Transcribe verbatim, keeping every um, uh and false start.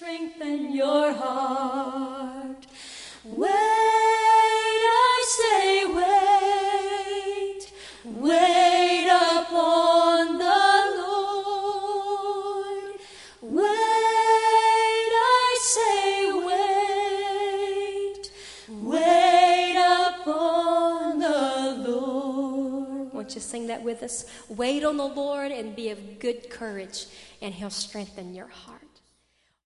strengthen your heart. Wait, I say wait, wait upon the Lord. Wait, I say wait, wait upon the Lord. Won't you sing that with us? Wait on the Lord and be of good courage, and He'll strengthen your heart.